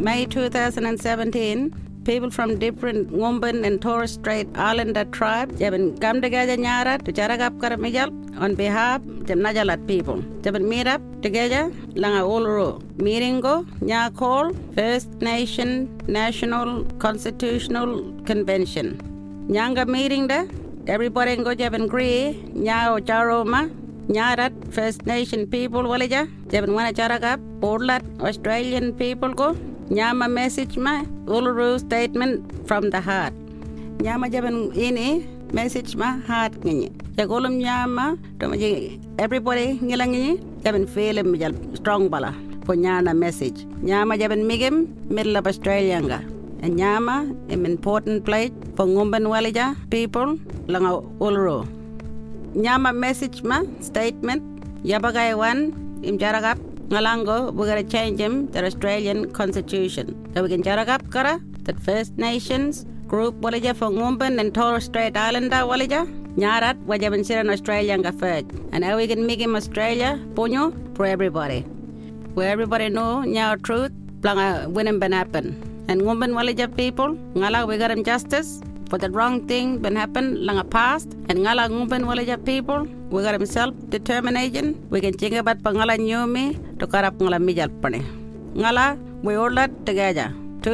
May 2017, people from different Ngumban and Torres Strait Islander tribes have come together to charagap karamijal on behalf of the Najalat people. They meet up together langa Uluru. Meeting go Nyakol First Nation National Constitutional Convention. Nyanga meeting da everybody go jaban agree Nyao Charoma Nyarat First Nation people walija jaban wana charagap Portland Australian people go Nyama message ma Uluru statement from the heart. Nyama jaban ini message ma heart ngi. Jagolum nyama tomaji everybody ngilangi jaban feel mijal strong bala for nyana message. Nyama jaban migim middle of Australia nga. And nyama im important place for Ngumban walija people langa Uluru. Nyama message ma statement yabagay wan im jaragap Ngalango, we're going to change him the Australian Constitution. So we can jaragap kara that First Nations group walija for Ngumban and Torres Strait Islander walija. Nyarat wajaban siran Australia nga first. And now we can make him Australia punyo for everybody. Where everybody know nyao truth, planga winning been happen. And Ngumban walija people, ngala we got him justice for the wrong thing been happen langa past. And ngala Ngumban walija people, we got him self-determination. We can think about pangala nyumi to karap ngala mijal pane. Ngala, we all that together.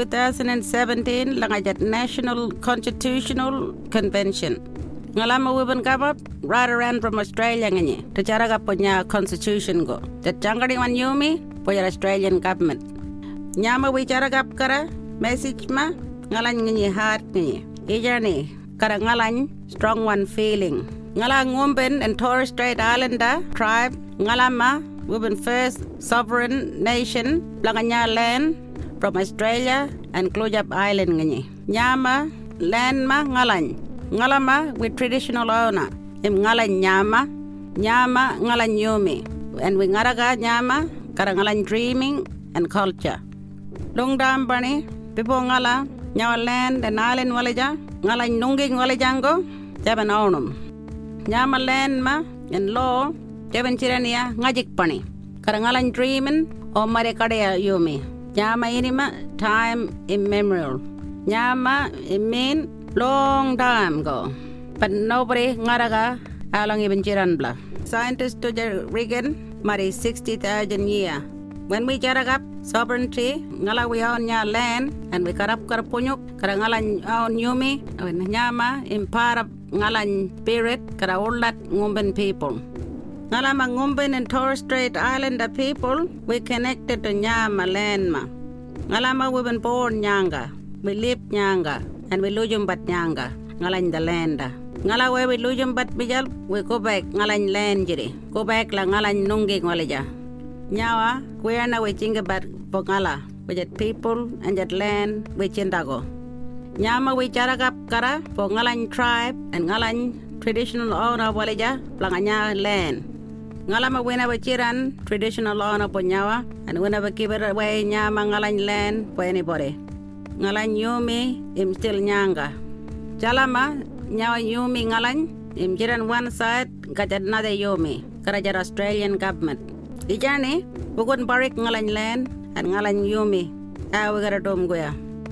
2017 langajat National Constitutional Convention. Ngala ma we come up right around from Australia ngani. To charaga punya constitution go. The jangari wan nyumi for your Australian government. Nyama we charagap kara message ma ngalan ngani heart ni. Ijani kara ngalan strong one feeling. Ngala Ngumban and Torres Strait Islander tribe ngalama we've been first sovereign nation planganya land from Australia and Klujap Island ngani. Nyama land ma ngalan. Ngalama with traditional owner. Im ngalan nyama ngalan yumi. And we ngaraga nyama kara ngalan dreaming and culture. Long dam bani people ngala nyawa land and island walaja ngalan nunging walajango jaban onum. Nyama land ma and law jaban chirania ngajik pani. Karangalan dreamin o mare kadaya yumi. Nyama inima time immemorial. Nyama it mean long time ago. But nobody ngaraga along even chiran bla. Scientists to the Reagan mari 60,000 year. When we jaragap sovereignty, ngala we own nya land and we karap karapunyuk karangalan own yumi nyama impara ngalan spirit kara ulat Ngumban people. Ngalama Ngumban and Torres Strait Islander people, we connected to Nyama land ma. Ngalama we been born Nyanga, we live Nyanga, and we lujum bat Nyanga, ngalan the land. Ngala we lujum bat bijal, we go back ngalan land jiri. Go back la ngalan nunging walija. Nyawa, we are now we think about Bongala, we jet people and jet land, we chindago. Nyama we charagap kara for ngalan tribe and ngalan traditional owner walija planganya land. Ngalama whenever chiran traditional owner po nyawa and whenever give it away nyama ngalan land for anybody. Ngalan yumi im still nyanga. Chalama nyawa yumi ngalan im chiran one side kajat another yumi karajar Australian government. Dijani bukan barik ngalan land and ngalan yumi. We gotta dom goya.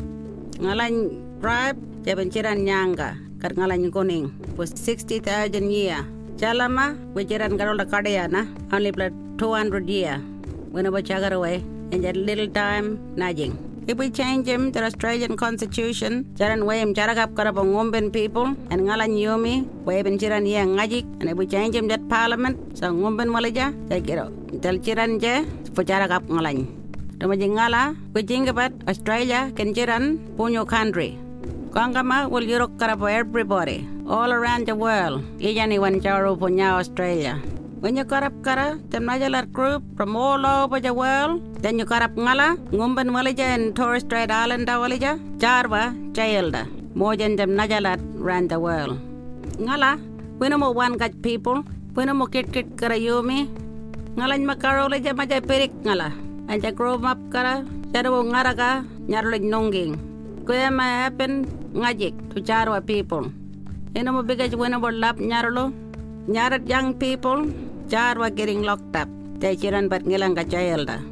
Ngalan tribe jaban chiran nyanga kar ngalan kuning for 60,000 year. Chalama we chiran garola kadayana only blood 200 year. Whenever chagar away in that little time nudging. If we change him the Australian Constitution, charan way him charagap karabong Ngumban people and ngalan yumi way ben chiran ye ngajik, and if we change him that parliament so Ngumban malaja tel chiran je for charagap ngalan. Ngala, we think about Australia can chiran punyo country. Kangama will yurok karabo everybody all around the world. Ijani wan charo punya Australia. When you karap kara, them najalar group from all over the world, then you karap ngala, Ngumban walija and Torres Strait Islander walija, Jarwa, Jailda. More than them najalar around the world. Ngala, we no more one got people, we no more kit kara yumi. Ngala makaro leja maja perik ngala. And the grow up kara, Jaro ngaraga, nyarlig nonging. Kuya ma happen ngajik to Jarwa people. Ino mo bigay whenever lap nyarlo, nyarat young people, Jarwa getting locked up. They chiran bat ngilang ka jailda.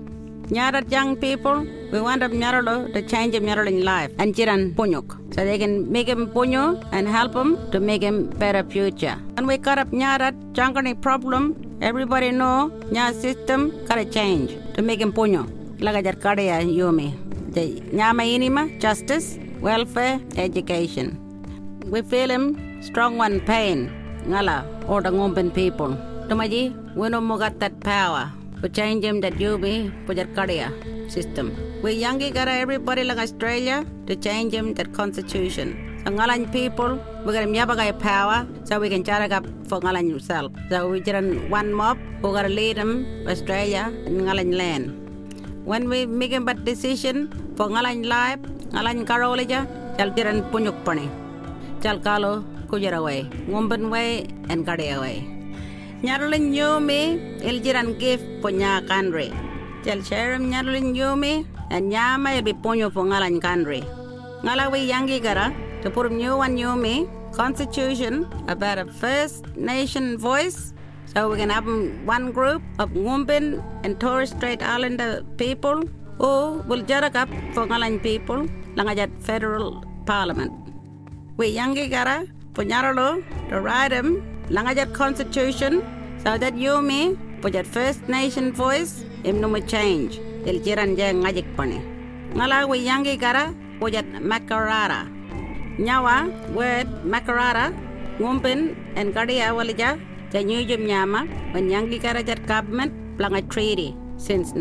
Nyarat young people, we want them Nyaralo to change them Nyaralo life and Jiran Punyuk. So they can make him punyo and help him to make him better future. When we cut up Nyarat Chankani problem, everybody know Nya system gotta change to make him punyo. Lagajar Kadaya Yumi. The Nyama Inima, justice, welfare, education. We feel him strong one pain. Ngala, or the Ngumban people. Tumaji, we no more got that power. We change him that Yumi, Pujar Kadaya system. We youngie got everybody like Australia to change him that constitution. So Ngalan people, we got him Yabagai power so we can charge up for Ngalan himself. So we just one mob who got to lead him Australia and Ngalan land. When we make a bad decision for Ngalan life, Ngalan Karolija, Chal Tiran Punyuk Pani, Chal Kalo Kujara way, Ngumban way, and Kadia way. Nyarlin Yumi, Iljiran gift for Nya country. Chal Sherim Nyarlin Yumi, and Nyama will be Punyo for Ngalan country. Ngalawi Yangi Gara, to put new one Yumi, constitution about a First Nation voice. So we can have one group of Ngumban and Torres Strait Islander people who will jarak up for Ngalan people, Langajat Federal Parliament. We Yangi Gara, Punyaralo, to write them, Langajat Constitution, so that Yumi, Pujat First Nation voice, im no change, il jiran jang ngajik pani. Ngalawi Yangi Gara, Pujat Makarara. Nyawa, word Makarara, Ngumban and Kadia Walija, Janyujum Nyama, when Yangi Karajat government, Planga treaty since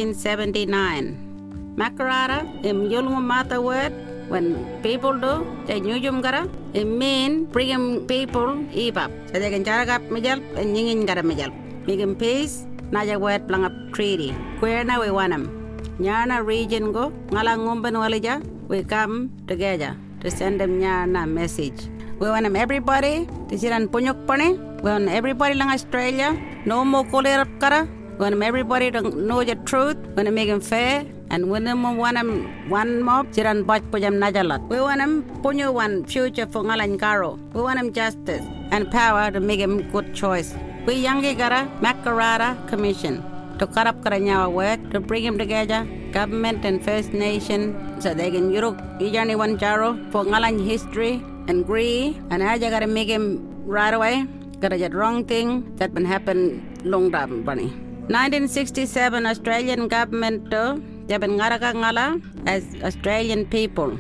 1979. Makarara, im Yulmu Mata word, when people do, Janyujum Gara, it mean bring people ibab. So they can jaragap mijal and yingin gara mijal. Make him peace, Naja word Planga treaty. Where now we want him. Nyana region go, Ngala Ngumban Walija, we come together to send them Nyana message. We want them everybody to siran Punyuk Pani. We want everybody lang Australia. No more Kolerap Kara. We want them everybody to know the truth. We want to make them fair. And we want them one mob. Siran Bach Pujam Najalat. We want them Punyo one future for Ngalan Karo. We want them justice and power to make them good choice. We Yangi Gara Makarara Commission to cut up Karanyawa word to bring them together. Government and First Nation so they can Europe Ijani one Jaro for Ngalan history. And agree, and I just gotta make him right away. Gotta get wrong thing that been happen long time, bunny. 1967 Australian government they've been ngala as Australian people.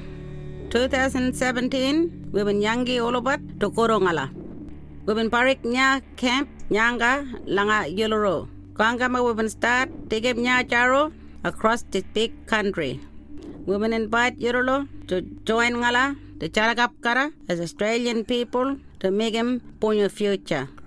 2017 we've been Yangi Olobat to Korongala. We've been Parik Nya Camp Nyanga Langa Yuluro. Kangama we've been start to give Nya Charo across this big country. We've been invite Yurulo to join Ngala. The Charagap Kara as Australian people to make him Punyo future.